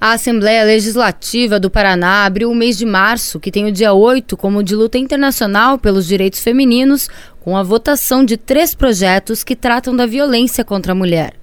A Assembleia Legislativa do Paraná abriu o mês de março, que tem o dia 8 como de luta internacional pelos direitos femininos, com a votação de 3 projetos que tratam da violência contra a mulher.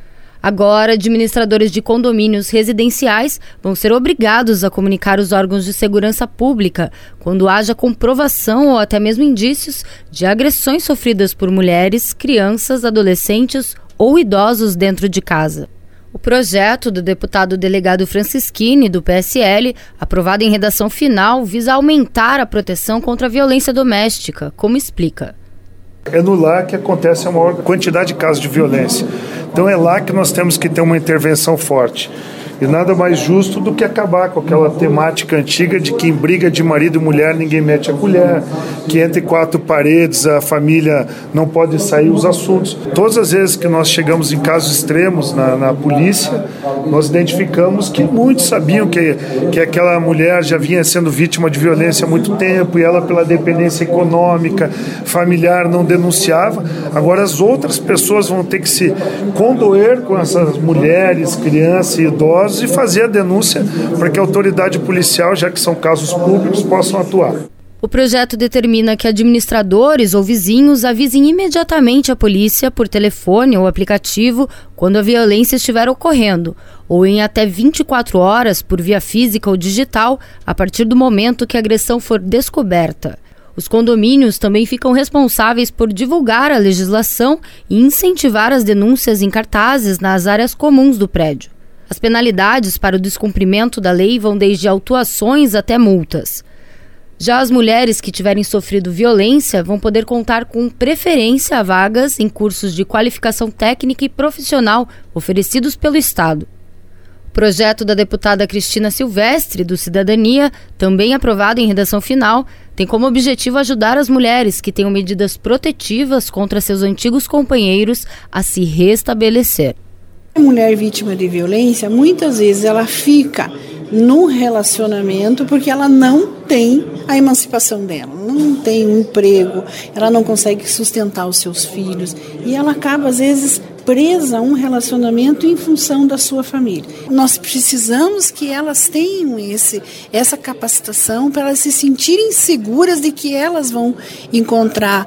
Agora, administradores de condomínios residenciais vão ser obrigados a comunicar os órgãos de segurança pública quando haja comprovação ou até mesmo indícios de agressões sofridas por mulheres, crianças, adolescentes ou idosos dentro de casa. O projeto do deputado delegado Francisquini, do PSL, aprovado em redação final, visa aumentar a proteção contra a violência doméstica, como explica. É no lar que acontece a maior quantidade de casos de violência. Então é lá que nós temos que ter uma intervenção forte. E nada mais justo do que acabar com aquela temática antiga de que em briga de marido e mulher ninguém mete a colher, que entre 4 paredes a família não pode sair os assuntos. Todas as vezes que nós chegamos em casos extremos na polícia, nós identificamos que muitos sabiam que aquela mulher já vinha sendo vítima de violência há muito tempo e ela, pela dependência econômica, familiar, não denunciava. Agora as outras pessoas vão ter que se condoer com essas mulheres, crianças e idosos e fazer a denúncia para que a autoridade policial, já que são casos públicos, possam atuar. O projeto determina que administradores ou vizinhos avisem imediatamente a polícia por telefone ou aplicativo quando a violência estiver ocorrendo, ou em até 24 horas por via física ou digital, a partir do momento que a agressão for descoberta. Os condomínios também ficam responsáveis por divulgar a legislação e incentivar as denúncias em cartazes nas áreas comuns do prédio. As penalidades para o descumprimento da lei vão desde autuações até multas. Já as mulheres que tiverem sofrido violência vão poder contar com preferência a vagas em cursos de qualificação técnica e profissional oferecidos pelo Estado. O projeto da deputada Cristina Silvestre, do Cidadania, também aprovado em redação final, tem como objetivo ajudar as mulheres que tenham medidas protetivas contra seus antigos companheiros a se restabelecer. A mulher vítima de violência, muitas vezes ela fica no relacionamento porque ela não tem a emancipação dela, não tem um emprego, ela não consegue sustentar os seus filhos e ela acaba, às vezes, presa a um relacionamento em função da sua família. Nós precisamos que elas tenham essa capacitação para elas se sentirem seguras de que elas vão encontrar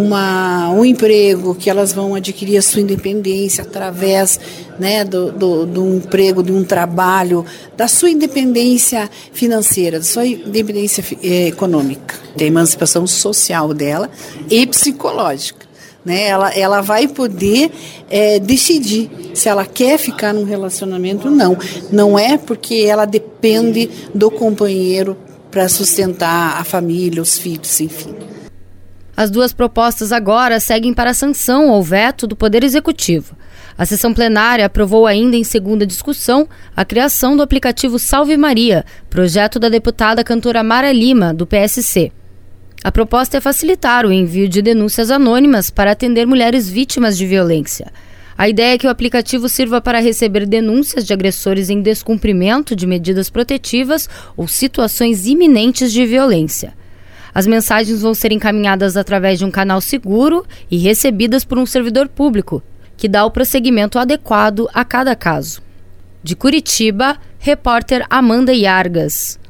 um emprego, que elas vão adquirir a sua independência através, né, do emprego, de um trabalho, da sua independência financeira, da sua independência econômica, da emancipação social dela e psicológica. Né? Ela vai poder decidir se ela quer ficar num relacionamento ou não. Não é porque ela depende do companheiro para sustentar a família, os filhos, enfim. As 2 propostas agora seguem para a sanção ou veto do Poder Executivo. A sessão plenária aprovou ainda em segunda discussão a criação do aplicativo Salve Maria, projeto da deputada cantora Mara Lima, do PSC. A proposta é facilitar o envio de denúncias anônimas para atender mulheres vítimas de violência. A ideia é que o aplicativo sirva para receber denúncias de agressores em descumprimento de medidas protetivas ou situações iminentes de violência. As mensagens vão ser encaminhadas através de um canal seguro e recebidas por um servidor público, que dá o prosseguimento adequado a cada caso. De Curitiba, repórter Amanda Yargas.